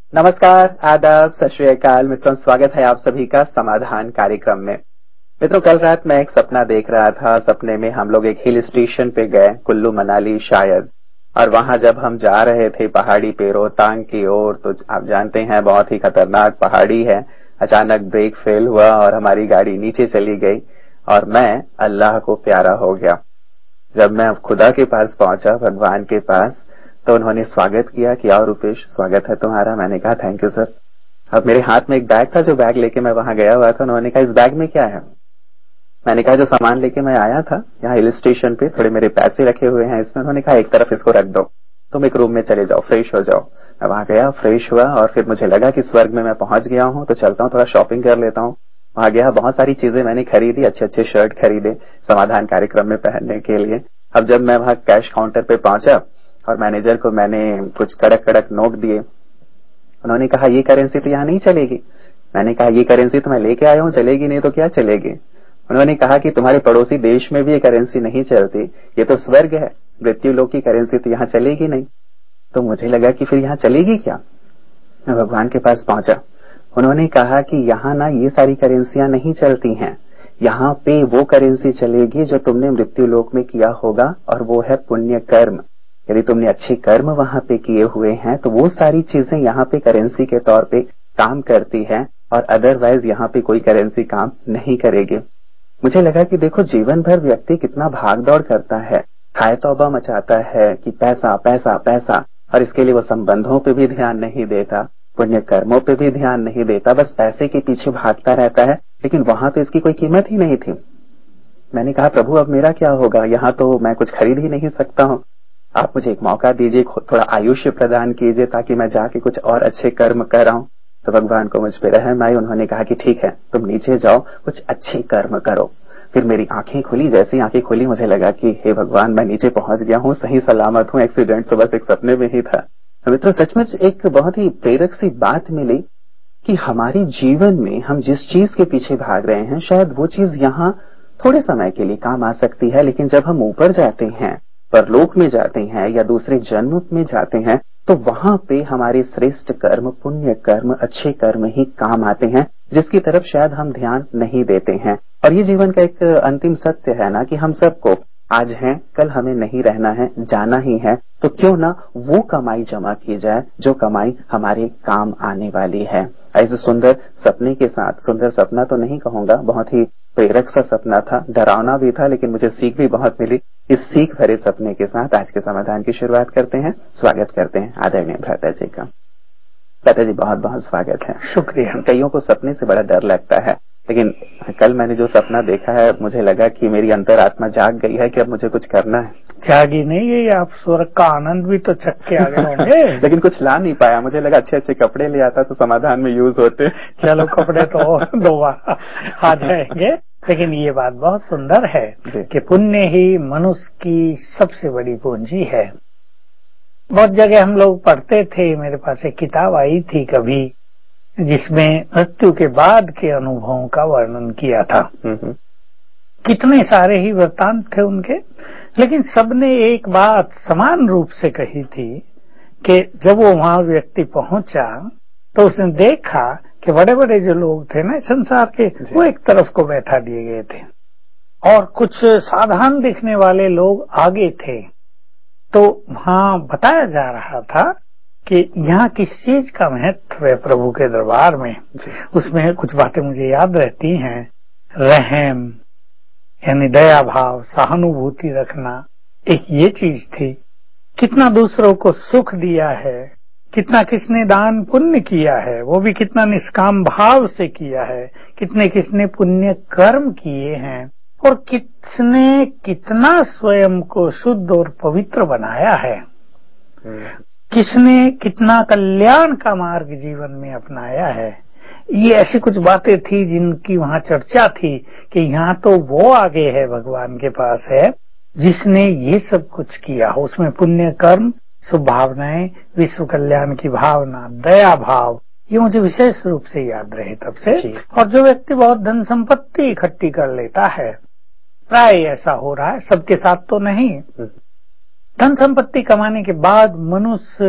नमस्कार, आदाब, सत श्री अकाल मित्रों। स्वागत है आप सभी का समाधान कार्यक्रम में। मित्रों, कल रात मैं एक सपना देख रहा था। सपने में हम लोग एक हिल स्टेशन पे गए, कुल्लू मनाली शायद, और वहां जब हम जा रहे थे पहाड़ी पे रोहतांग की ओर, तो आप जानते हैं बहुत ही खतरनाक पहाड़ी है। अचानक ब्रेक फेल हुआ और हमारी गाड़ी नीचे चली गई और मैं अल्लाह को प्यारा हो गया। जब मैं खुदा के पास पहुंचा, भगवान के पास, तो उन्होंने स्वागत किया कि और रूपेश, स्वागत है तुम्हारा। मैंने कहा थैंक यू सर। अब मेरे हाथ में एक बैग था, जो बैग लेके मैं वहां गया हुआ था। उन्होंने कहा इस बैग में क्या है? मैंने कहा जो सामान लेके मैं आया था यहाँ हिल स्टेशन पे, थोड़े मेरे पैसे रखे हुए हैं इसमें। उन्होंने कहा एक तरफ इसको रख दो, तुम एक रूम में चले जाओ, फ्रेश हो जाओ। मैं वहां गया, फ्रेश हुआ और फिर मुझे लगा कि स्वर्ग में मैं पहुंच गया हूं, तो चलता हूं थोड़ा शॉपिंग कर लेता हूं। वहां गया, बहुत सारी चीजें मैंने खरीदी, अच्छे अच्छे शर्ट खरीदे समाधान कार्यक्रम में पहनने के लिए। अब जब मैं वहां कैश काउंटर पे पहुंचा और मैनेजर को मैंने कुछ कड़क कड़क नोट दिए, उन्होंने कहा ये करेंसी तो यहाँ नहीं चलेगी। मैंने कहा ये करेंसी तो मैं लेके आया हूँ, चलेगी नहीं तो क्या चलेगी? उन्होंने कहा कि तुम्हारे पड़ोसी देश में भी ये करेंसी नहीं चलती, ये तो स्वर्ग है, मृत्यु लोक की करेंसी तो यहाँ चलेगी नहीं। तो मुझे लगा कि फिर यहाँ चलेगी क्या? मैं भगवान के पास पहुंचा। उन्होंने कहा कि यहाँ ना ये सारी करेंसियां नहीं चलती हैं, यहाँ पे वो करेंसी चलेगी जो तुमने मृत्यु लोक में किया होगा, और वो है पुण्य कर्म। यदि तुमने अच्छे कर्म वहां पे किए हुए हैं तो वो सारी चीजें यहाँ पे करेंसी के तौर पे काम करती है, और अदरवाइज यहाँ पे कोई करेंसी काम नहीं करेगी। मुझे लगा कि देखो, जीवन भर व्यक्ति कितना भाग दौड़ करता है, हाय तौबा मचाता है कि पैसा पैसा पैसा, और इसके लिए वो संबंधों पे भी ध्यान नहीं देता, पुण्य कर्मों पे भी ध्यान नहीं देता, बस पैसे के पीछे भागता रहता है, लेकिन वहां पे इसकी कोई कीमत ही नहीं थी। मैंने कहा प्रभु अब मेरा क्या होगा? यहाँ तो मैं कुछ खरीद ही नहीं सकता हूँ। आप मुझे एक मौका दीजिए, थोड़ा आयुष्य प्रदान कीजिए ताकि मैं जाके कुछ और अच्छे कर्म कर आऊं। तो भगवान को मुझ पे रहम आई। उन्होंने कहा कि ठीक है, तुम नीचे जाओ, कुछ अच्छे कर्म करो। फिर मेरी आंखें खुली। जैसे ही आंखें खुली, मुझे लगा कि हे भगवान, मैं नीचे पहुंच गया हूँ, सही सलामत हूँ, एक्सीडेंट तो बस एक सपने में ही था। तो मित्रों, सचमुच एक बहुत ही प्रेरक सी बात मिली कि हमारे जीवन में हम जिस चीज के पीछे भाग रहे हैं, शायद वो चीज यहाँ थोड़े समय के लिए काम आ सकती है, लेकिन जब हम ऊपर जाते हैं, परलोक में जाते हैं या दूसरे जन्म में जाते हैं, तो वहां पे हमारे श्रेष्ठ कर्म, पुण्य कर्म, अच्छे कर्म ही काम आते हैं, जिसकी तरफ शायद हम ध्यान नहीं देते हैं। और ये जीवन का एक अंतिम सत्य है ना कि हम सबको आज हैं, कल हमें नहीं रहना है, जाना ही है। तो क्यों ना वो कमाई जमा की जाए जो कमाई हमारे काम आने वाली है। ऐसे सुंदर सपने के साथ, सुंदर सपना तो नहीं कहूंगा, बहुत ही प्रेरक सा सपना था, डरावना भी था, लेकिन मुझे सीख भी बहुत मिली। इस सीख भरे सपने के साथ आज के समाधान की शुरुआत करते हैं। स्वागत करते हैं आदरणीय भ्राता जी का। भ्राता जी, बहुत बहुत स्वागत है। शुक्रिया। कईयों को सपने से बड़ा डर लगता है, लेकिन कल मैंने जो सपना देखा है, मुझे लगा कि मेरी अंतरात्मा जाग गई है कि अब मुझे कुछ करना है। जागी नहीं गई, आप स्वर्ग का आनंद भी तो चख के आ गए होंगे। लेकिन कुछ ला नहीं पाया। मुझे लगा अच्छे अच्छे कपड़े ले आता तो समाधान में यूज होते। चलो, कपड़े तो और दोबारा आ जाएंगे, लेकिन ये बात बहुत सुंदर है कि पुण्य ही मनुष्य की सबसे बड़ी पूंजी है। बहुत जगह हम लोग पढ़ते थे, मेरे पास एक किताब आई थी कभी, जिसमें मृत्यु के बाद के अनुभवों का वर्णन किया था। कितने सारे ही वृत्तांत थे उनके, लेकिन सबने एक बात समान रूप से कही थी कि जब वो वहां व्यक्ति पहुंचा तो उसने देखा कि बड़े बड़े जो लोग थे ना संसार के, वो एक तरफ को बैठा दिए गए थे और कुछ साधारण दिखने वाले लोग आगे थे। तो वहां बताया जा रहा था कि यहाँ किस चीज का महत्व है प्रभु के दरबार में। उसमें कुछ बातें मुझे याद रहती हैं। रहम यानी दया भाव, सहानुभूति रखना, एक ये चीज थी। कितना दूसरों को सुख दिया है, कितना किसने दान पुण्य किया है, वो भी कितना निष्काम भाव से किया है, कितने किसने पुण्य कर्म किए हैं, और किसने कितना स्वयं को शुद्ध और पवित्र बनाया है, किसने कितना कल्याण का मार्ग जीवन में अपनाया है। ये ऐसी कुछ बातें थी जिनकी वहां चर्चा थी कि यहाँ तो वो आगे है, भगवान के पास है, जिसने ये सब कुछ किया हो। उसमें पुण्य कर्म, शुभ भावनाएं, विश्व कल्याण की भावना, दया भाव, ये मुझे विशेष रूप से याद रहे तब से। और जो व्यक्ति बहुत धन संपत्ति इकट्ठी कर लेता है, प्राय ऐसा हो रहा है, सबके साथ तो नहीं, धन संपत्ति कमाने के बाद मनुष्य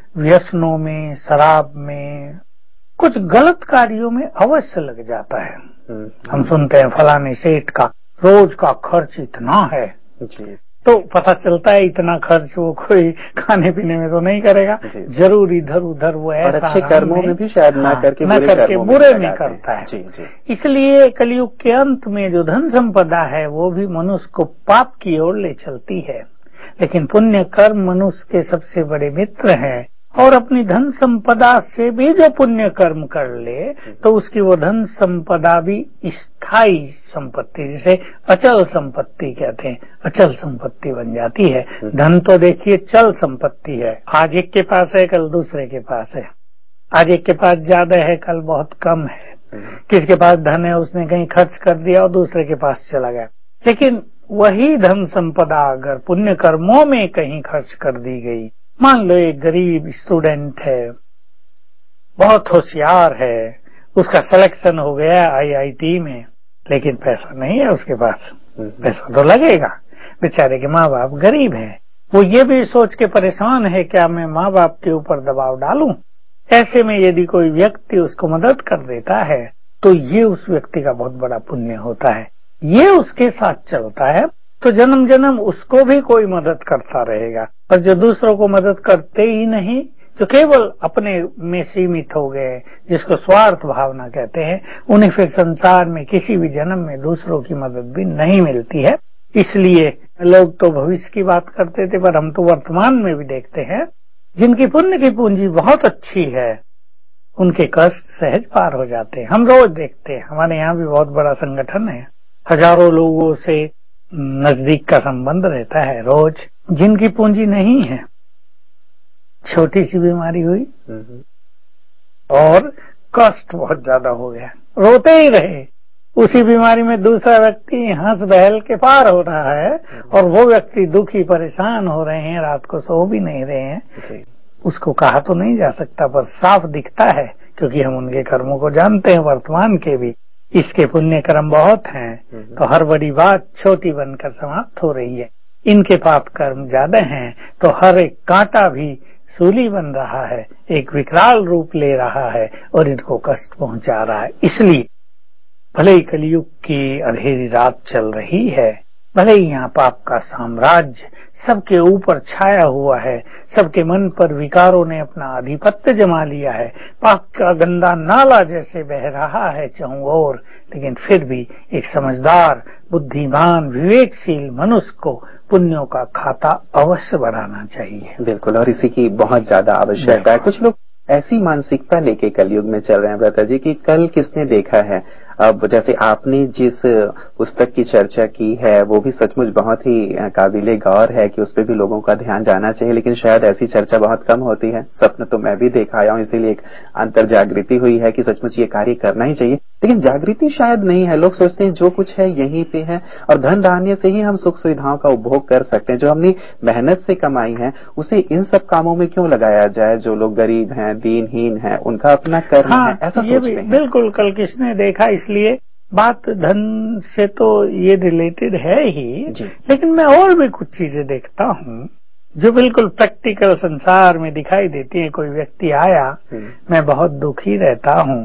व्यसनों में, शराब में, कुछ गलत कार्यों में अवश्य लग जाता है। हम सुनते हैं फलाने सेठ का रोज का खर्च इतना है जी। तो पता चलता है इतना खर्च वो कोई खाने पीने में तो नहीं करेगा, जरूर इधर उधर वो ऐसा अच्छे कर्मों में भी शायद ना करके बुरे में करता है। जी। इसलिए कलयुग के अंत में जो धन संपदा है वो भी मनुष्य को पाप की ओर ले चलती है, लेकिन पुण्य कर्म मनुष्य के सबसे बड़े मित्र हैं। और अपनी धन संपदा से भी जो पुण्य कर्म कर ले तो उसकी वो धन संपदा भी स्थायी संपत्ति, जिसे अचल संपत्ति कहते हैं, अचल संपत्ति बन जाती है। धन तो देखिए चल संपत्ति है, आज एक के पास है कल दूसरे के पास है, आज एक के पास ज्यादा है कल बहुत कम है, किसके पास धन है उसने कहीं खर्च कर दिया और दूसरे के पास चला गया। लेकिन वही धन संपदा अगर पुण्य कर्मों में कहीं खर्च कर दी गई, मान लो एक गरीब स्टूडेंट है, बहुत होशियार है, उसका सिलेक्शन हो गया आईआईटी में, लेकिन पैसा नहीं है उसके पास, पैसा तो लगेगा, बेचारे के माँ बाप गरीब हैं, वो ये भी सोच के परेशान है क्या मैं माँ बाप के ऊपर दबाव डालूं। ऐसे में यदि कोई व्यक्ति उसको मदद कर देता है तो ये उस व्यक्ति का बहुत बड़ा पुण्य होता है, ये उसके साथ चलता है तो जन्म जन्म उसको भी कोई मदद करता रहेगा। और जो दूसरों को मदद करते ही नहीं, जो केवल अपने में सीमित हो गए, जिसको स्वार्थ भावना कहते हैं, उन्हें फिर संसार में किसी भी जन्म में दूसरों की मदद भी नहीं मिलती है। इसलिए लोग तो भविष्य की बात करते थे, पर हम तो वर्तमान में भी देखते हैं जिनकी पुण्य की पूंजी बहुत अच्छी है उनके कष्ट सहज पार हो जाते हैं। हम रोज देखते हैं, हमारे यहाँ भी बहुत बड़ा संगठन है, हजारों लोगों से नजदीक का संबंध रहता है रोज। जिनकी पूंजी नहीं है, छोटी सी बीमारी हुई और कष्ट बहुत ज्यादा हो गया, रोते ही रहे, उसी बीमारी में दूसरा व्यक्ति हंस बहल के पार हो रहा है और वो व्यक्ति दुखी परेशान हो रहे हैं, रात को सो भी नहीं रहे हैं। उसको कहा तो नहीं जा सकता, पर साफ दिखता है क्योंकि हम उनके कर्मों को जानते हैं, वर्तमान के भी। इसके पुण्य कर्म बहुत हैं तो हर बड़ी बात छोटी बनकर समाप्त हो रही है। इनके पाप कर्म ज्यादा हैं तो हर एक कांटा भी सूली बन रहा है, एक विकराल रूप ले रहा है और इनको कष्ट पहुंचा रहा है। इसलिए भले ही कलयुग की अंधेरी रात चल रही है, भले ही यहाँ पाप का साम्राज्य सबके ऊपर छाया हुआ है, सबके मन पर विकारों ने अपना आधिपत्य जमा लिया है, पाप का गंदा नाला जैसे बह रहा है चारों ओर, लेकिन फिर भी एक समझदार, बुद्धिमान, विवेकशील मनुष्य को पुण्यों का खाता अवश्य बढ़ाना चाहिए। बिल्कुल, और इसी की बहुत ज्यादा आवश्यकता है। कुछ लोग ऐसी मानसिकता लेके कलयुग में चल रहे हैं व्रता जी कि कल किसने देखा है। अब जैसे आपने जिस पुस्तक की चर्चा की है वो भी सचमुच बहुत ही काबिले गौर है कि उस पर भी लोगों का ध्यान जाना चाहिए, लेकिन शायद ऐसी चर्चा बहुत कम होती है। स्वप्न तो मैं भी देख आया हूं, इसीलिए एक अंतर जागृति हुई है कि सचमुच ये कार्य करना ही चाहिए, लेकिन जागृति शायद नहीं है। लोग सोचते हैं जो कुछ है यहीं पे है और धन धान्य से ही हम सुख सुविधाओं का उपभोग कर सकते हैं, जो हमने मेहनत से कमाई है उसे इन सब कामों में क्यों लगाया जाए। जो लोग गरीब हैं, दीनहीन हैं, उनका अपना कर्म है, ऐसा सोचते हैं। बिल्कुल, कल किसने देखा, इसलिए बात धन से तो ये रिलेटेड है ही, लेकिन मैं और भी कुछ चीजें देखता हूँ जो बिल्कुल प्रैक्टिकल संसार में दिखाई देती है। कोई व्यक्ति आया, मैं बहुत दुखी रहता हूँ,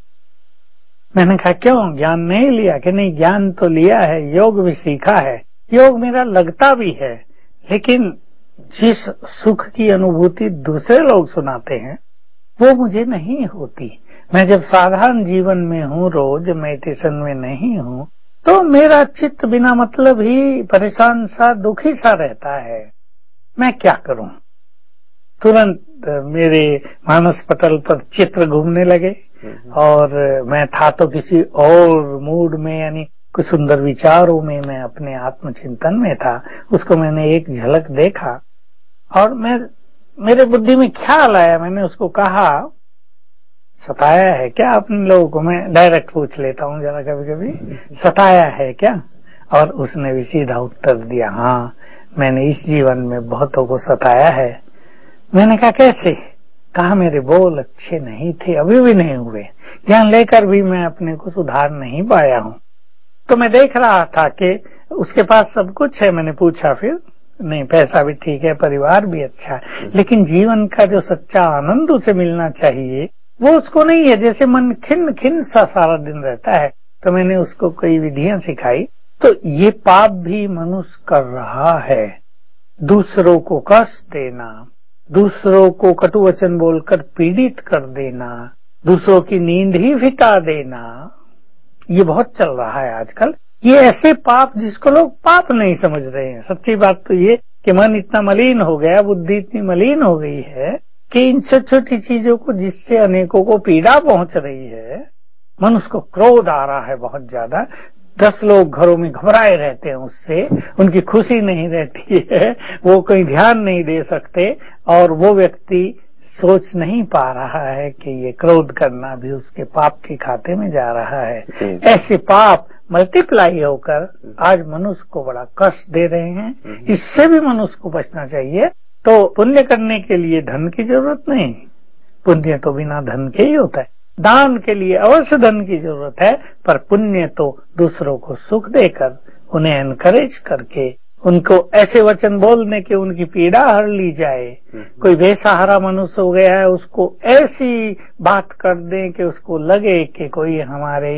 मैंने कहा क्यों, ज्ञान नहीं लिया? कि नहीं, ज्ञान तो लिया है, योग भी सीखा है, योग मेरा लगता भी है, लेकिन जिस सुख की अनुभूति दूसरे लोग सुनाते हैं वो मुझे नहीं होती। मैं जब साधारण जीवन में हूँ, रोज मेडिटेशन में नहीं हूँ, तो मेरा चित्त बिना मतलब ही परेशान सा, दुखी सा रहता है। मैं क्या करूं? तुरंत मेरे मानस पटल पर चित्र घूमने लगे और मैं था तो किसी और मूड में, यानी कुछ सुंदर विचारों में, मैं अपने आत्मचिंतन में था। उसको मैंने एक झलक देखा और मेरे बुद्धि में ख्याल आया, मैंने उसको कहा, सताया है क्या अपने लोगों को? मैं डायरेक्ट पूछ लेता हूँ जरा कभी कभी, सताया है क्या? और उसने भी सीधा उत्तर दिया, हाँ मैंने इस जीवन में बहुतों को सताया है। मैंने कहा कैसे? कहा मेरे बोल अच्छे नहीं थे, अभी भी नहीं हुए, ज्ञान लेकर भी मैं अपने को सुधार नहीं पाया हूँ। तो मैं देख रहा था कि उसके पास सब कुछ है। मैंने पूछा फिर नहीं पैसा भी ठीक है, परिवार भी अच्छा है, लेकिन जीवन का जो सच्चा आनंद उसे मिलना चाहिए वो उसको नहीं है। जैसे मन खिन्न खिन्न सा सारा दिन रहता है, तो मैंने उसको कई विधियां सिखाई। तो ये पाप भी मनुष्य कर रहा है, दूसरों को कष्ट देना, दूसरों को कटु वचन बोलकर पीड़ित कर देना, दूसरों की नींद ही फिटा देना, ये बहुत चल रहा है आजकल। ये ऐसे पाप जिसको लोग पाप नहीं समझ रहे हैं। सच्ची बात तो ये कि मन इतना मलिन हो गया, बुद्धि इतनी मलिन हो गई है कि इन छोटी छोटी चीजों को जिससे अनेकों को पीड़ा पहुंच रही है, मनुष्य को क्रोध आ रहा है बहुत ज्यादा। 10 लोग घरों में घबराए रहते हैं उससे, उनकी खुशी नहीं रहती है, वो कोई ध्यान नहीं दे सकते, और वो व्यक्ति सोच नहीं पा रहा है कि ये क्रोध करना भी उसके पाप के खाते में जा रहा है। ऐसे पाप मल्टीप्लाई होकर आज मनुष्य को बड़ा कष्ट दे रहे हैं। इससे भी मनुष्य को बचना चाहिए। तो पुण्य करने के लिए धन की जरूरत नहीं, पुण्य तो बिना धन के ही होता है। दान के लिए अवश्य धन की जरूरत है, पर पुण्य तो दूसरों को सुख देकर, उन्हें एनकरेज करके, उनको ऐसे वचन बोलने के उनकी पीड़ा हर ली जाए। कोई बेसहारा मनुष्य हो गया है, उसको ऐसी बात कर दें कि उसको लगे कि कोई हमारे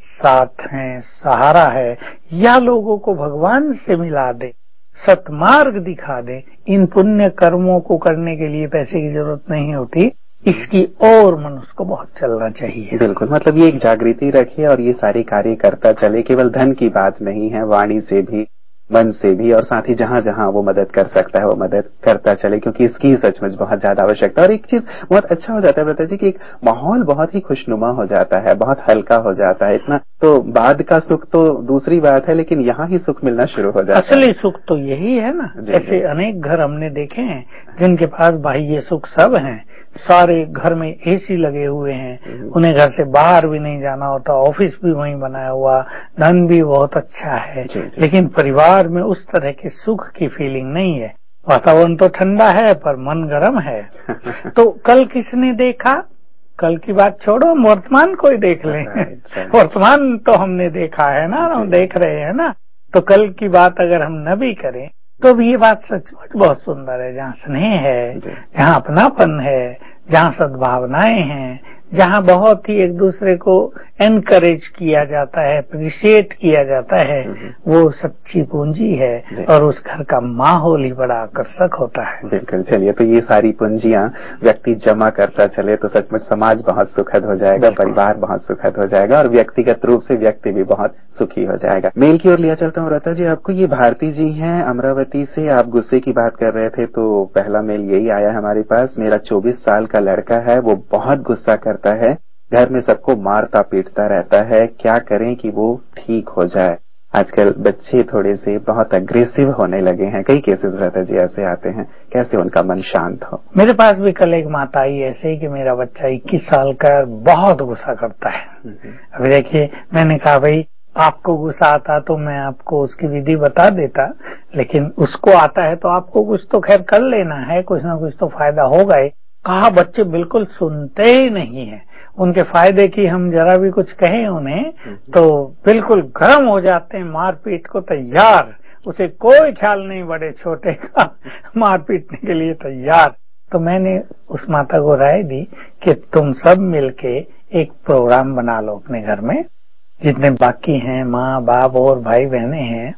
साथ है, सहारा है, या लोगों को भगवान से मिला दे, सतमार्ग दिखा दे। इन पुण्य कर्मों को करने के लिए पैसे की जरूरत नहीं होती, इसकी और मनुष्य को बहुत चलना चाहिए। बिल्कुल, मतलब ये एक जागृति रखिए और ये सारे कार्य करता चले। केवल धन की बात नहीं है, वाणी से भी, मन से भी, और साथ ही जहां जहां वो मदद कर सकता है वो मदद करता चले, क्योंकि इसकी सचमुच बहुत ज्यादा आवश्यकता। और एक चीज बहुत अच्छा हो जाता है व्रता जी कि एक माहौल बहुत ही खुशनुमा हो जाता है, बहुत हल्का हो जाता है। इतना तो बाद का सुख तो दूसरी बात है, लेकिन यहाँ ही सुख मिलना शुरू हो जाता है। असली सुख तो यही है ना। ऐसे अनेक घर हमने देखे हैं जिनके पास बाह्य सुख सब हैं, सारे घर में एसी लगे हुए हैं, उन्हें घर से बाहर भी नहीं जाना होता, ऑफिस भी वहीं बनाया हुआ, धन भी बहुत अच्छा है, लेकिन परिवार में उस तरह के सुख की फीलिंग नहीं है। वातावरण तो ठंडा है पर मन गर्म है। तो कल किसने देखा, कल की बात छोड़ो, हम वर्तमान को ही देख लें। वर्तमान तो हमने देखा है ना, हम देख रहे हैं ना। तो कल की बात अगर हम न भी करें तो भी ये बात सचमुच बहुत सुंदर है। जहाँ स्नेह है, जहाँ अपनापन है, जहाँ सद्भावनाएं हैं, जहाँ बहुत ही एक दूसरे को एनकरेज किया जाता है, अप्रिशिएट किया जाता है, वो सच्ची पूंजी है और उस घर का माहौल ही बड़ा आकर्षक होता है। बिल्कुल, चलिए, तो ये सारी पूंजियां व्यक्ति जमा करता चले तो सचमुच समाज बहुत सुखद हो जाएगा, परिवार बहुत सुखद हो जाएगा और व्यक्तिगत रूप से व्यक्ति भी बहुत सुखी हो जाएगा। मेल की ओर लिया चलता हूँ व्रता जी आपको। ये भारती जी हैं अमरावती से। आप गुस्से की बात कर रहे थे तो पहला मेल यही आया हमारे पास। मेरा 24 साल का लड़का है, वो बहुत गुस्सा करता है, घर में सबको मारता पीटता रहता है, क्या करें कि वो ठीक हो जाए। आजकल बच्चे थोड़े से बहुत अग्रेसिव होने लगे हैं, कई केसेस रहते जी ऐसे आते हैं, कैसे उनका मन शांत हो। मेरे पास भी कल एक माता आई ऐसे ही कि मेरा बच्चा 21 साल का बहुत गुस्सा करता है। अभी देखिए, मैंने कहा भाई आपको गुस्सा आता तो मैं आपको उसकी विधि बता देता, लेकिन उसको आता है तो आपको कुछ तो खैर कर लेना है, कुछ ना कुछ तो फायदा होगा ही। कहा बच्चे बिल्कुल सुनते ही नहीं है, उनके फायदे की हम जरा भी कुछ कहें उन्हें तो बिल्कुल गर्म हो जाते हैं, मारपीट को तैयार। उसे कोई ख्याल नहीं बड़े छोटे का, मार पीटने के लिए तैयार। तो मैंने उस माता को राय दी कि तुम सब मिलके एक प्रोग्राम बना लो अपने घर में, जितने बाकी हैं माँ बाप और भाई बहनें हैं,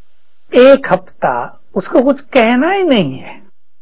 एक हफ्ता उसको कुछ कहना ही नहीं है।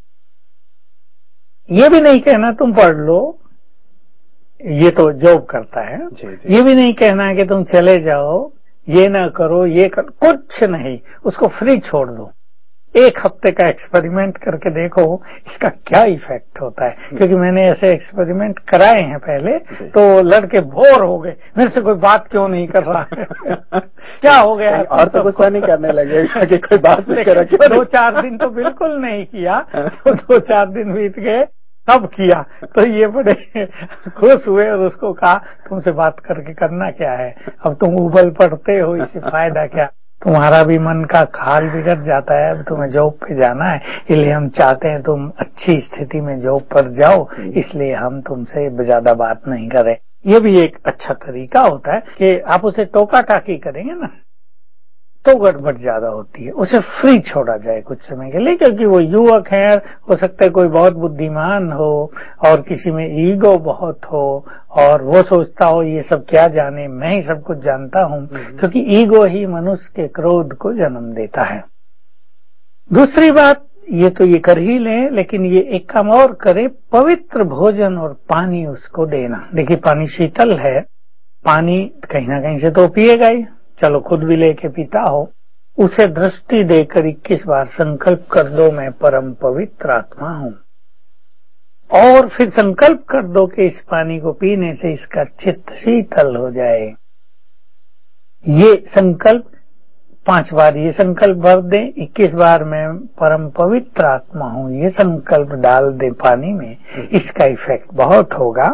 ये भी नहीं कहना तुम पढ़ लो, ये तो जॉब करता है। ये भी नहीं कहना है कि तुम चले जाओ, ये ना करो, ये कर, कुछ नहीं, उसको फ्री छोड़ दो। एक हफ्ते का एक्सपेरिमेंट करके देखो इसका क्या इफेक्ट होता है। क्योंकि मैंने ऐसे एक्सपेरिमेंट कराए हैं पहले, तो लड़के बोर हो गए, मेरे से कोई बात क्यों नहीं कर रहा है। क्या हो गया, और तो गुस्सा नहीं करने लगेगा कि कोई बात नहीं कर रहा। 2-4 दिन तो बिल्कुल नहीं किया, तो 2-4 दिन बीत गए तब किया, तो ये बड़े खुश हुए और उसको कहा तुमसे बात करके करना क्या है, अब तुम उबल पड़ते हो, इससे फायदा क्या, तुम्हारा भी मन का हाल बिगड़ जाता है, अब तुम्हें जॉब पे जाना है, इसलिए हम चाहते हैं तुम अच्छी स्थिति में जॉब पर जाओ, इसलिए हम तुमसे ज्यादा बात नहीं करें। ये भी एक अच्छा तरीका होता है कि आप उसे टोका टाकी करेंगे ना तो गड़बड़ ज्यादा होती है। उसे फ्री छोड़ा जाए कुछ समय के लिए, क्योंकि वो युवक है, हो सकता है कोई बहुत बुद्धिमान हो और किसी में ईगो बहुत हो और वो सोचता हो ये सब क्या जाने, मैं ही सब कुछ जानता हूं, क्योंकि ईगो ही मनुष्य के क्रोध को जन्म देता है। दूसरी बात, ये तो ये कर ही लें, लेकिन ये एक काम और करे, पवित्र भोजन और पानी उसको देना। देखिए पानी शीतल है, पानी कहीं ना कहीं से तो पिएगा ही, चलो खुद भी लेके पीता हो, उसे दृष्टि देकर 21 बार संकल्प कर दो मैं परम पवित्र आत्मा हूं, और फिर संकल्प कर दो कि इस पानी को पीने से इसका चित्त शीतल हो जाए। ये संकल्प 5 बार ये संकल्प भर दें, 21 बार मैं परम पवित्र आत्मा हूं, ये संकल्प डाल दें पानी में, इसका इफेक्ट बहुत होगा।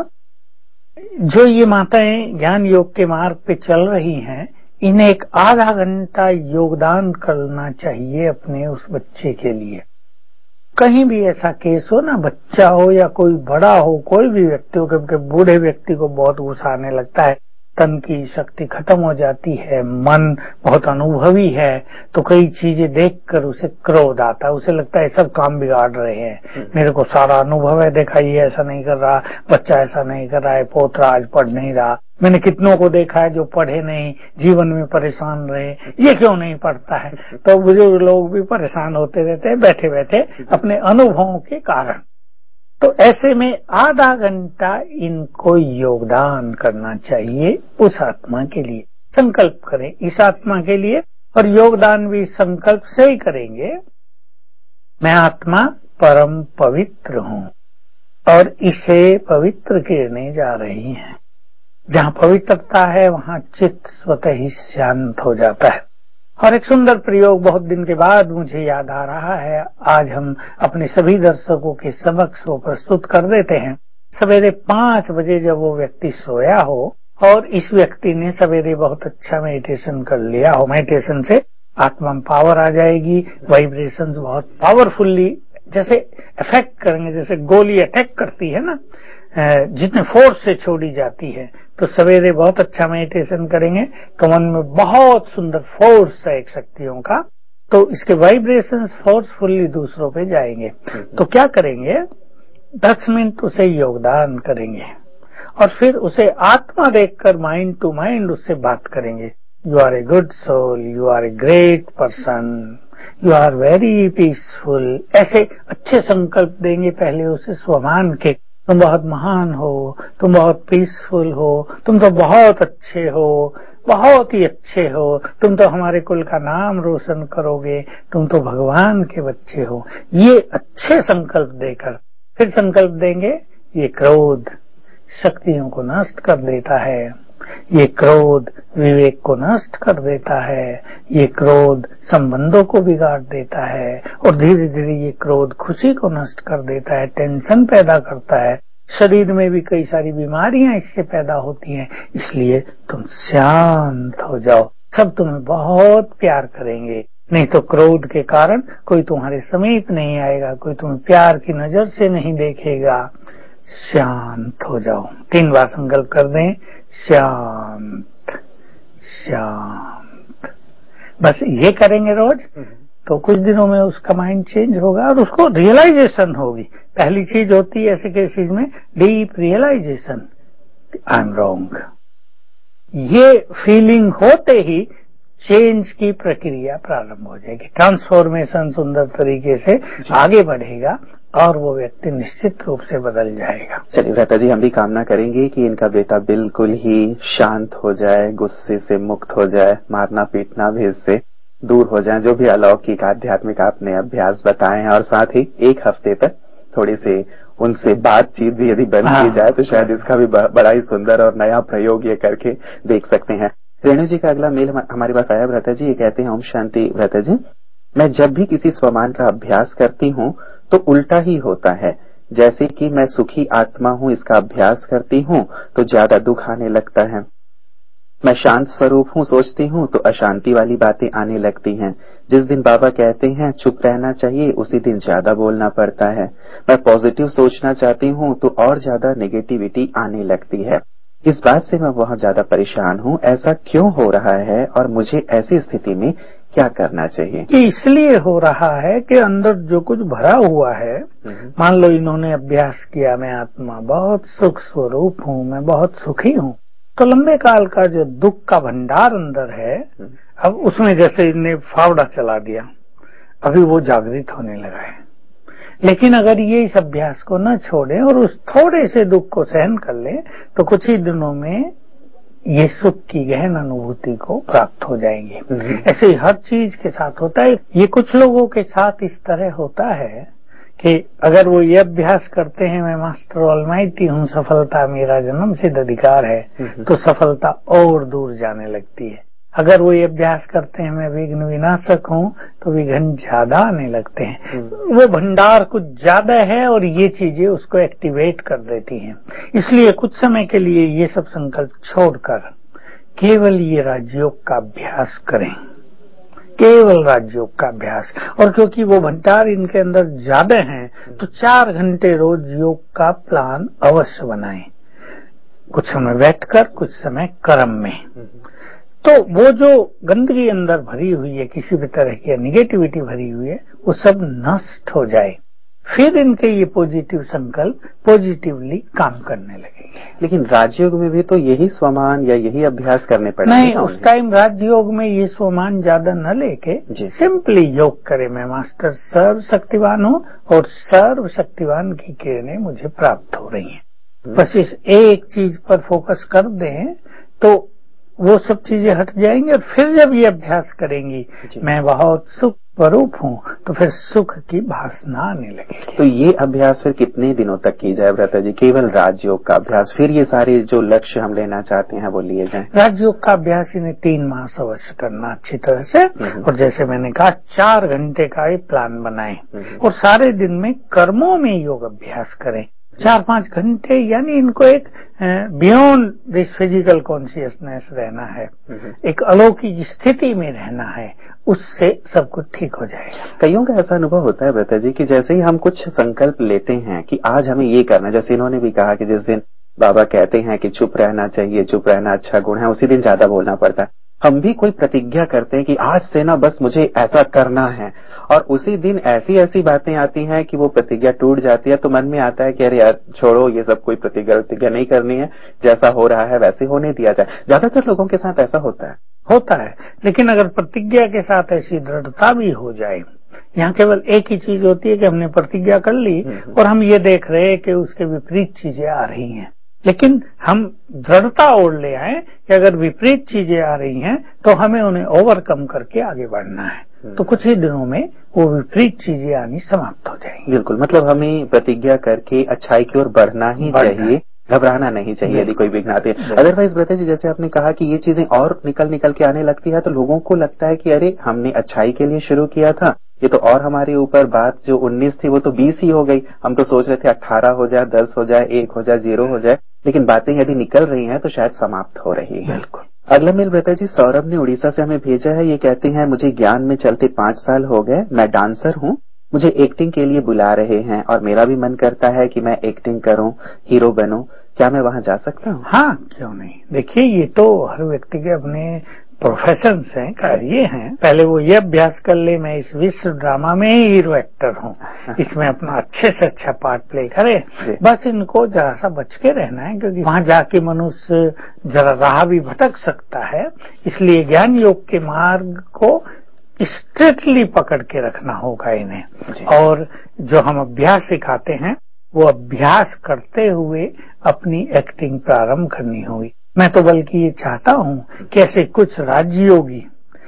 जो ये माताएं ज्ञान योग के मार्ग पे चल रही हैं, इन्हें एक आधा घंटा योगदान करना चाहिए अपने उस बच्चे के लिए। कहीं भी ऐसा केस हो ना, बच्चा हो या कोई बड़ा हो, कोई भी व्यक्ति हो, क्योंकि बूढ़े व्यक्ति को बहुत गुस्सा आने लगता है, तन की शक्ति खत्म हो जाती है, मन बहुत अनुभवी है, तो कई चीजें देखकर उसे क्रोध आता है, उसे लगता है सब काम बिगाड़ रहे हैं, मेरे को सारा अनुभव है, देखा ये ऐसा नहीं कर रहा, बच्चा ऐसा नहीं कर रहा है, पोतरा आज पढ़ नहीं रहा, मैंने कितनों को देखा है जो पढ़े नहीं, जीवन में परेशान रहे, ये क्यों नहीं पढ़ता है। तो बुजुर्ग लोग भी परेशान होते रहते हैं बैठे बैठे अपने अनुभवों के कारण। तो ऐसे में आधा घंटा इनको योगदान करना चाहिए उस आत्मा के लिए। संकल्प करें इस आत्मा के लिए, और योगदान भी संकल्प से ही करेंगे। मैं आत्मा परम पवित्र हूं और इसे पवित्र किरणें जा रही हैं। जहां पवित्रता है वहां चित्त स्वतः ही शांत हो जाता है। और एक सुंदर प्रयोग बहुत दिन के बाद मुझे याद आ रहा है, आज हम अपने सभी दर्शकों के समक्ष वो प्रस्तुत कर देते हैं। सवेरे 5 बजे जब वो व्यक्ति सोया हो और इस व्यक्ति ने सवेरे बहुत अच्छा मेडिटेशन कर लिया हो, मेडिटेशन से आत्मा में पावर आ जाएगी, वाइब्रेशंस बहुत पावरफुल्ली जैसे अफेक्ट करेंगे, जैसे गोली अटैक करती है ना, जितने फोर्स से छोड़ी जाती है। तो सवेरे बहुत अच्छा मेडिटेशन करेंगे तो मन में बहुत सुंदर फोर्स है एक शक्तियों का, तो इसके वाइब्रेशंस फोर्सफुल्ली दूसरों पे जाएंगे। तो क्या करेंगे, 10 मिनट उसे योगदान करेंगे और फिर उसे आत्मा देखकर माइंड टू माइंड उससे बात करेंगे। You are a good soul, you are a great person, you are very peaceful, ऐसे अच्छे संकल्प देंगे पहले उसे स्वमान के। तुम बहुत महान हो, तुम बहुत पीसफुल हो, तुम तो बहुत अच्छे हो, बहुत ही अच्छे हो, तुम तो हमारे कुल का नाम रोशन करोगे, तुम तो भगवान के बच्चे हो। ये अच्छे संकल्प देकर फिर संकल्प देंगे, ये क्रोध शक्तियों को नष्ट कर देता है, ये क्रोध विवेक को नष्ट कर देता है, ये क्रोध संबंधों को बिगाड़ देता है, और धीरे धीरे ये क्रोध खुशी को नष्ट कर देता है, टेंशन पैदा करता है, शरीर में भी कई सारी बीमारियां इससे पैदा होती हैं। इसलिए तुम शांत हो जाओ, सब तुम्हें बहुत प्यार करेंगे। नहीं तो क्रोध के कारण कोई तुम्हारे समीप नहीं आएगा, कोई तुम्हें प्यार की नजर से नहीं देखेगा। शांत हो जाओ, 3 बार संकल्प कर दें, शांत शांत। बस ये करेंगे रोज, तो कुछ दिनों में उसका माइंड चेंज होगा और उसको रियलाइजेशन होगी। पहली चीज होती है ऐसे केसेस में deep realisation, I am wrong. ये फीलिंग होते ही चेंज की प्रक्रिया प्रारंभ हो जाएगी, ट्रांसफॉर्मेशन सुंदर तरीके से आगे बढ़ेगा और वो व्यक्ति निश्चित रूप से बदल जाएगा। चलिए भ्राता जी, हम भी कामना करेंगे कि इनका बेटा बिल्कुल ही शांत हो जाए, गुस्से से मुक्त हो जाए, मारना पीटना भेद से दूर हो जाए, जो भी अलौकिक आध्यात्मिक आपने अभ्यास बताए हैं, और साथ ही 1 हफ्ते तक थोड़ी सी उनसे बातचीत भी यदि बंद की जाए तो शायद इसका भी बड़ा ही सुंदर और नया प्रयोग ये करके देख सकते हैं। रेणु जी का अगला मेल हमारे पास आया भ्राता जी, ये कहते हैं, ओम शांति भ्राता जी, मैं जब भी किसी स्वमान का अभ्यास करती हूँ तो उल्टा ही होता है। जैसे कि मैं सुखी आत्मा हूँ इसका अभ्यास करती हूँ तो ज्यादा दुख आने लगता है। मैं शांत स्वरूप हूँ सोचती हूँ तो अशांति वाली बातें आने लगती हैं। जिस दिन बाबा कहते हैं चुप रहना चाहिए उसी दिन ज्यादा बोलना पड़ता है। मैं पॉजिटिव सोचना चाहती हूँ तो और ज्यादा नेगेटिविटी आने लगती है। इस बात से मैं बहुत ज्यादा परेशान हूँ, ऐसा क्यों हो रहा है और मुझे ऐसी स्थिति में क्या करना चाहिए? कि इसलिए हो रहा है कि अंदर जो कुछ भरा हुआ है, मान लो इन्होंने अभ्यास किया मैं आत्मा बहुत सुख स्वरूप हूँ, मैं बहुत सुखी हूँ, तो लंबे काल का जो दुख का भंडार अंदर है, अब उसमें जैसे इन्हें फावड़ा चला दिया, अभी वो जागृत होने लगा है। लेकिन अगर ये इस अभ्यास को न छोड़े और उस थोड़े से दुख को सहन कर ले, तो कुछ ही दिनों में ये सुख की गहन अनुभूति को प्राप्त हो जाएंगे। ऐसे ही हर चीज के साथ होता है। ये कुछ लोगों के साथ इस तरह होता है कि अगर वो ये अभ्यास करते हैं मैं मास्टर ऑलमाइटी हूँ, सफलता मेरा जन्म सिद्ध अधिकार है, तो सफलता और दूर जाने लगती है। अगर वो ये अभ्यास करते हैं मैं विघ्न विनाशक हूँ, तो विघ्न ज्यादा आने लगते हैं। वो भंडार कुछ ज्यादा है और ये चीजें उसको एक्टिवेट कर देती हैं। इसलिए कुछ समय के लिए ये सब संकल्प छोड़कर केवल ये राजयोग का अभ्यास करें, केवल राजयोग का अभ्यास। और क्योंकि वो भंडार इनके अंदर ज्यादा हैं, तो 4 घंटे रोज योग का प्लान अवश्य बनाएं, कुछ समय बैठकर, कुछ समय कर्म में। तो वो जो गंदगी अंदर भरी हुई है, किसी भी तरह की निगेटिविटी भरी हुई है, वो सब नष्ट हो जाए, फिर इनके ये पॉजिटिव संकल्प पॉजिटिवली काम करने लगेंगे। लेकिन राजयोग में भी तो यही स्वमान या यही अभ्यास करने पड़ेंगे। नहीं, उस टाइम राजयोग में ये स्वमान ज्यादा न लेके सिंपली योग करे, मैं मास्टर सर्व शक्तिवान हूँ और सर्व शक्तिवान की किरणें मुझे प्राप्त हो रही हैं। बस इस एक चीज पर फोकस कर दें तो वो सब चीजें हट जाएंगी। और फिर जब ये अभ्यास करेंगी मैं बहुत सुख स्वरूप हूँ, तो फिर सुख की भासना आने लगेगी। तो ये अभ्यास फिर कितने दिनों तक की जाए व्रता जी? केवल राजयोग का अभ्यास, फिर ये सारे जो लक्ष्य हम लेना चाहते हैं वो लिए जाएं? राजयोग का अभ्यास इन्हें 3 मास अवश्य करना अच्छी तरह से। और जैसे मैंने कहा 4 घंटे का ही प्लान बनाएं और सारे दिन में कर्मों में योग अभ्यास करें। 4-5 घंटे, यानी इनको एक बियॉन्ड दिस फिजिकल कॉन्शियसनेस रहना है, एक अलौकिक स्थिति में रहना है, उससे सब कुछ ठीक हो जाएगा। कईयों का ऐसा अनुभव होता है व्रता जी कि जैसे ही हम कुछ संकल्प लेते हैं कि आज हमें ये करना है, जैसे इन्होंने भी कहा कि जिस दिन बाबा कहते हैं कि चुप रहना चाहिए, चुप रहना अच्छा गुण है, उसी दिन ज्यादा बोलना पड़ता है। हम भी कोई प्रतिज्ञा करते हैं कि आज से ना बस मुझे ऐसा करना है, और उसी दिन ऐसी ऐसी बातें आती हैं कि वो प्रतिज्ञा टूट जाती है। तो मन में आता है कि अरे यार छोड़ो, ये सब कोई प्रतिज्ञा नहीं करनी है, जैसा हो रहा है वैसे होने दिया जाए। ज्यादातर लोगों के साथ ऐसा होता है। लेकिन अगर प्रतिज्ञा के साथ ऐसी दृढ़ता भी हो जाए, यहाँ केवल एक ही चीज होती है कि हमने प्रतिज्ञा कर ली और हम ये देख रहे हैं कि उसके विपरीत चीजें आ रही हैं, लेकिन हम दृढ़ता ओढ़ ले आए कि अगर विपरीत चीजें आ रही हैं तो हमें उन्हें ओवरकम करके आगे बढ़ना है। तो कुछ ही दिनों में वो विपरीत चीजें आनी समाप्त हो जाएंगी। बिल्कुल, मतलब हमें प्रतिज्ञा करके अच्छाई की ओर बढ़ना ही चाहिए, घबराना नहीं चाहिए यदि कोई विघ्न आते हैं। अदरवाइज ब्रता जी, जैसे आपने कहा कि ये चीजें और निकल के आने लगती है, तो लोगों को लगता है कि अरे हमने अच्छाई के लिए शुरू किया था, ये तो और हमारे ऊपर बात जो 19 थी वो तो 20 ही हो गई। हम तो सोच रहे थे 18 हो जाए, 10 हो जाए, 1 हो जाए, 0 हो जाए, लेकिन बातें यदि निकल रही हैं तो शायद समाप्त हो रही है। बिल्कुल। अगला मेल ब्रता जी सौरभ ने उड़ीसा से हमें भेजा है। ये कहते हैं मुझे ज्ञान में चलते 5 साल हो गए, मैं डांसर हूँ, मुझे एक्टिंग के लिए बुला रहे हैं और मेरा भी मन करता है कि मैं एक्टिंग करूं, हीरो बनूं, क्या मैं वहां जा सकता हूँ? हाँ, क्यों नहीं। देखिए, ये तो हर व्यक्ति के अपने प्रोफेशंस हैं, कार्य हैं। पहले वो ये अभ्यास कर ले मैं इस विश्व ड्रामा में ही हीरो एक्टर हूँ, इसमें अपना अच्छे से अच्छा पार्ट प्ले करे। बस इनको जरा सा बच के रहना है, क्योंकि वहां जाके मनुष्य जरा राह भी भटक सकता है। इसलिए ज्ञान योग के मार्ग को स्ट्रिक्टली पकड़ के रखना होगा इन्हें। और जो हम अभ्यास सिखाते हैं वो अभ्यास करते हुए अपनी एक्टिंग प्रारंभ करनी होगी। मैं तो बल्कि ये चाहता हूँ कि ऐसे कुछ राजयोगी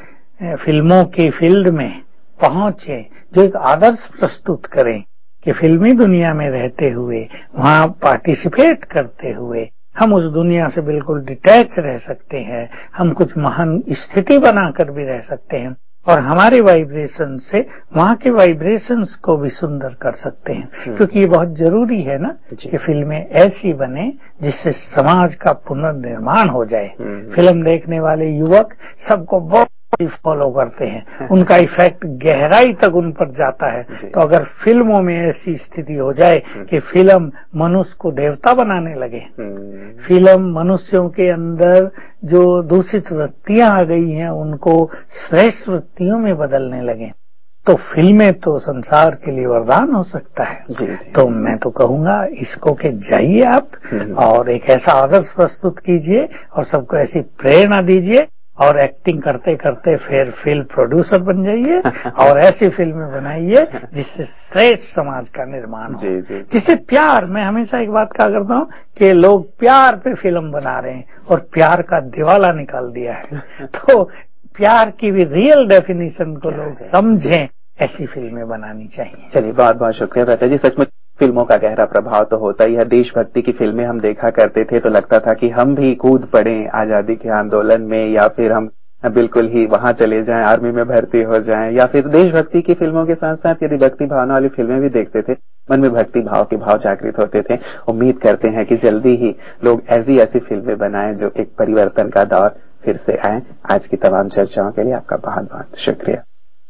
फिल्मों की फील्ड में पहुंचे जो एक आदर्श प्रस्तुत करें कि फिल्मी दुनिया में रहते हुए, वहां पार्टिसिपेट करते हुए हम उस दुनिया से बिल्कुल डिटैच रह सकते हैं, हम कुछ महान स्थिति बनाकर भी रह सकते हैं और हमारे वाइब्रेशन से वहां के वाइब्रेशंस को भी सुंदर कर सकते हैं। क्योंकि ये बहुत जरूरी है ना कि फिल्में ऐसी बने जिससे समाज का पुनर्निर्माण हो जाए। फिल्म देखने वाले युवक सबको बहुत फॉलो करते हैं, उनका इफेक्ट गहराई तक उन पर जाता है। तो अगर फिल्मों में ऐसी स्थिति हो जाए कि फिल्म मनुष्य को देवता बनाने लगे, फिल्म मनुष्यों के अंदर जो दूषित वृत्तियां आ गई हैं उनको श्रेष्ठ वृत्तियों में बदलने लगे, तो फिल्में तो संसार के लिए वरदान हो सकता है। तो मैं तो कहूंगा इसको कि जाइए आप और एक ऐसा आदर्श प्रस्तुत कीजिए और सबको ऐसी प्रेरणा दीजिए और एक्टिंग करते करते फिर फिल्म प्रोड्यूसर बन जाइए और ऐसी फिल्में बनाइए जिससे श्रेष्ठ समाज का निर्माण हो, जिससे प्यार। मैं हमेशा एक बात कहा करता हूँ कि लोग प्यार पे फिल्म बना रहे हैं और प्यार का दिवाला निकाल दिया है। तो प्यार की भी रियल डेफिनेशन को लोग समझें, ऐसी फिल्में बनानी चाहिए। चलिए, बहुत बहुत शुक्रिया भट्टा जी। सचमुच फिल्मों का गहरा प्रभाव तो होता ही है। देशभक्ति की फिल्में हम देखा करते थे तो लगता था कि हम भी कूद पड़े आजादी के आंदोलन में, या फिर हम बिल्कुल ही वहां चले जाएं, आर्मी में भर्ती हो जाएं, या फिर देशभक्ति की फिल्मों के साथ साथ यदि भक्ति भावना वाली फिल्में भी देखते थे, मन में भक्ति भाव के भाव जागृत होते थे। उम्मीद करते हैं कि जल्दी ही लोग ऐसी फिल्में बनाएं जो एक परिवर्तन का दौर फिर से आए। आज की तमाम चर्चाओं के लिए आपका बहुत बहुत शुक्रिया।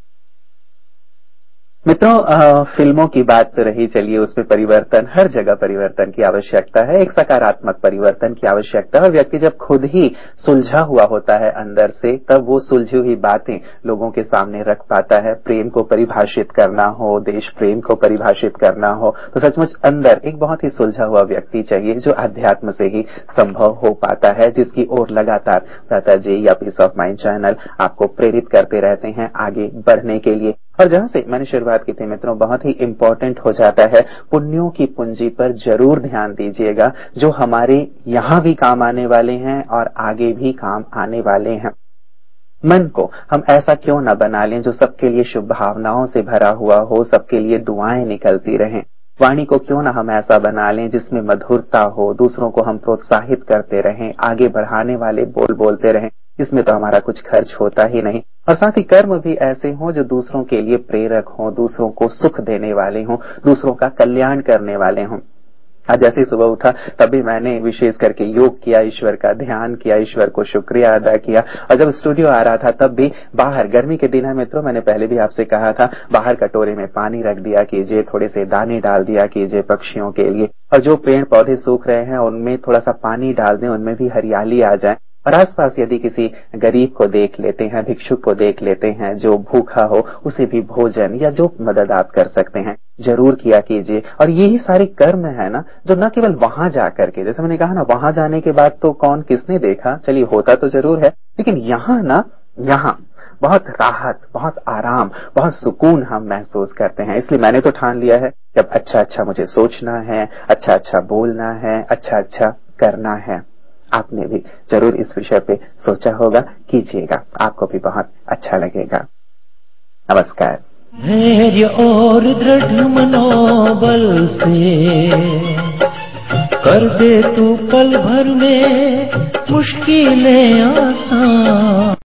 मित्रों, फिल्मों की बात तो रही, चलिए उसमें परिवर्तन, हर जगह परिवर्तन की आवश्यकता है, एक सकारात्मक परिवर्तन की आवश्यकता है। और व्यक्ति जब खुद ही सुलझा हुआ होता है अंदर से, तब वो सुलझी हुई बातें लोगों के सामने रख पाता है। प्रेम को परिभाषित करना हो, देश प्रेम को परिभाषित करना हो, तो सचमुच अंदर एक बहुत ही सुलझा हुआ व्यक्ति चाहिए जो अध्यात्म से ही संभव हो पाता है, जिसकी ओर लगातार भ्राता जी या पीस ऑफ माइंड चैनल आपको प्रेरित करते रहते हैं आगे बढ़ने के लिए। और जहां से मैंने शुरुआत की थी मित्रों, बहुत ही इंपॉर्टेंट हो जाता है, पुण्यों की पूंजी पर जरूर ध्यान दीजिएगा, जो हमारे यहां भी काम आने वाले हैं और आगे भी काम आने वाले हैं। मन को हम ऐसा क्यों न बना लें जो सबके लिए शुभ भावनाओं से भरा हुआ हो, सबके लिए दुआएं निकलती रहें। वाणी को क्यों ना हम ऐसा बना लें जिसमें मधुरता हो, दूसरों को हम प्रोत्साहित करते रहें, आगे बढ़ाने वाले बोल बोलते रहें, इसमें तो हमारा कुछ खर्च होता ही नहीं। और साथ ही कर्म भी ऐसे हों जो दूसरों के लिए प्रेरक हों, दूसरों को सुख देने वाले हों, दूसरों का कल्याण करने वाले हों। आज जैसे ही सुबह उठा तभी मैंने विशेष करके योग किया, ईश्वर का ध्यान किया, ईश्वर को शुक्रिया अदा किया। और जब स्टूडियो आ रहा था तब भी बाहर, गर्मी के दिन है मित्रों, मैंने पहले भी आपसे कहा था, बाहर कटोरे में पानी रख दिया कीजिए, थोड़े से दाने डाल दिया कीजिए पक्षियों के लिए, और जो पेड़ पौधे सूख रहे हैं उनमें थोड़ा सा पानी डाल दें, उनमें भी हरियाली आ जाए। और आसपास यदि किसी गरीब को देख लेते हैं, भिक्षुक को देख लेते हैं जो भूखा हो, उसे भी भोजन या जो मदद आप कर सकते हैं जरूर किया कीजिए। और यही सारे कर्म है ना, जो न केवल वहां जाकर के, जैसे मैंने कहा ना, वहां जाने के बाद तो कौन किसने देखा, चलिए होता तो जरूर है, लेकिन यहाँ बहुत राहत, बहुत आराम, बहुत सुकून हम महसूस करते हैं। इसलिए मैंने तो ठान लिया है कि अब अच्छा मुझे सोचना है, अच्छा बोलना है, अच्छा करना है। आपने भी जरूर इस विषय पे सोचा होगा, कीजिएगा, आपको भी बहुत अच्छा लगेगा। नमस्कार। धैर्य और दृढ़ मनोबल से कर दे तू पल भर में मुश्किलें आसान।